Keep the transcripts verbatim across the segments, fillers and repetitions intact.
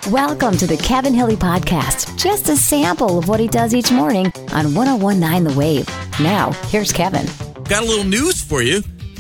Welcome to the Kevin Hilly Podcast. Just a sample of what he does each morning on one oh one point nine The Wave. Now, here's Kevin. Got a little news for you.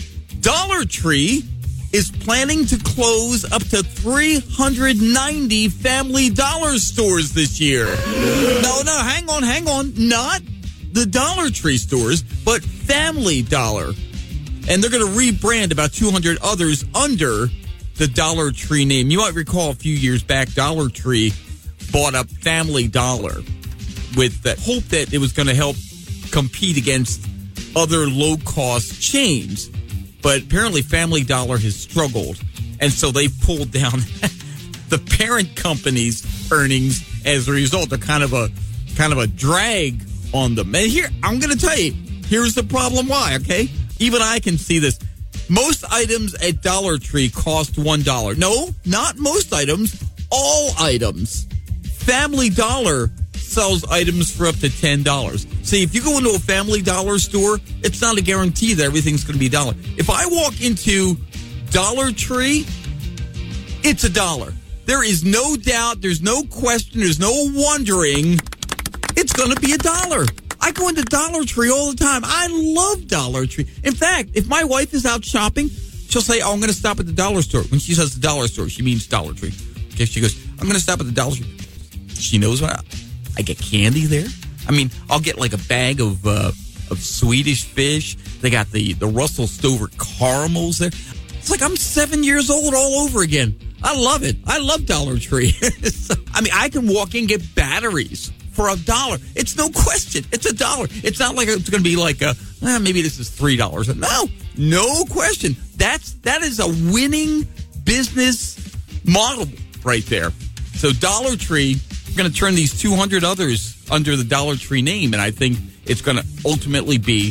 Dollar Tree is planning to close up to three hundred ninety Family Dollar stores this year. No, no, hang on, hang on. Not the Dollar Tree stores, but Family Dollar. And they're going to rebrand about two hundred others under the Dollar Tree name. You might recall a few years back, Dollar Tree bought up Family Dollar with the hope that it was going to help compete against other low-cost chains. But apparently Family Dollar has struggled, and so they pulled down the parent company's earnings as a result. They're kind of a kind of a drag on them. And here, I'm going to tell you, here's the problem why, okay? Even I can see this. Most items at Dollar Tree cost one dollar. No, not most items, all items. Family Dollar sells items for up to ten dollars. See, if you go into a Family Dollar store, it's not a guarantee that everything's going to be a dollar. If I walk into Dollar Tree, it's a dollar. There is no doubt, there's no question, there's no wondering, it's going to be a dollar. I go into Dollar Tree all the time. I love Dollar Tree. In fact, if my wife is out shopping, she'll say, oh, I'm going to stop at the dollar store. When she says the dollar store, she means Dollar Tree. Okay, she goes, I'm going to stop at the Dollar Tree. She knows what I, I get candy there. I mean, I'll get like a bag of uh, of Swedish fish. They got the, the Russell Stover caramels there. It's like I'm seven years old all over again. I love it. I love Dollar Tree. So, I mean, I can walk in and get batteries for a dollar. It's no question. It's a dollar. It's not like it's going to be like a, eh, maybe this is three dollars. No, no question. That's, that is a winning business model right there. So Dollar Tree, we're going to turn these two hundred others under the Dollar Tree name, and I think it's going to ultimately be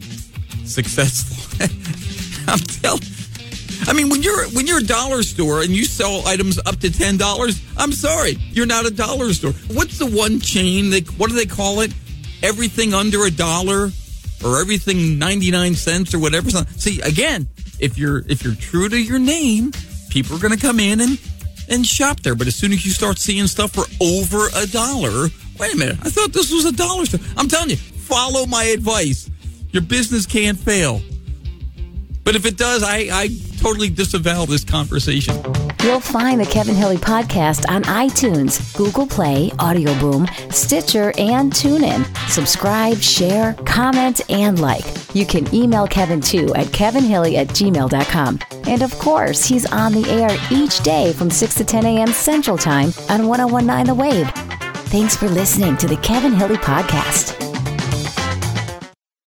successful. I'm telling I mean, when you're when you're a dollar store and you sell items up to ten dollars, I'm sorry, you're not a dollar store. What's the one chain that, what do they call it? Everything under a dollar or everything ninety-nine cents or whatever. See, again, if you're if you're true to your name, people are going to come in and, and shop there. But as soon as you start seeing stuff for over a dollar, wait a minute, I thought this was a dollar store. I'm telling you, follow my advice. Your business can't fail. But if it does, I, I totally disavow this conversation. You'll find the Kevin Hilly Podcast on iTunes, Google Play, Audio Boom, Stitcher, and TuneIn. Subscribe, share, comment, and like. You can email Kevin, too, at kevinhilly at gmail dot com. And, of course, he's on the air each day from six to ten a.m. Central Time on one oh one point nine The Wave. Thanks for listening to the Kevin Hilly Podcast.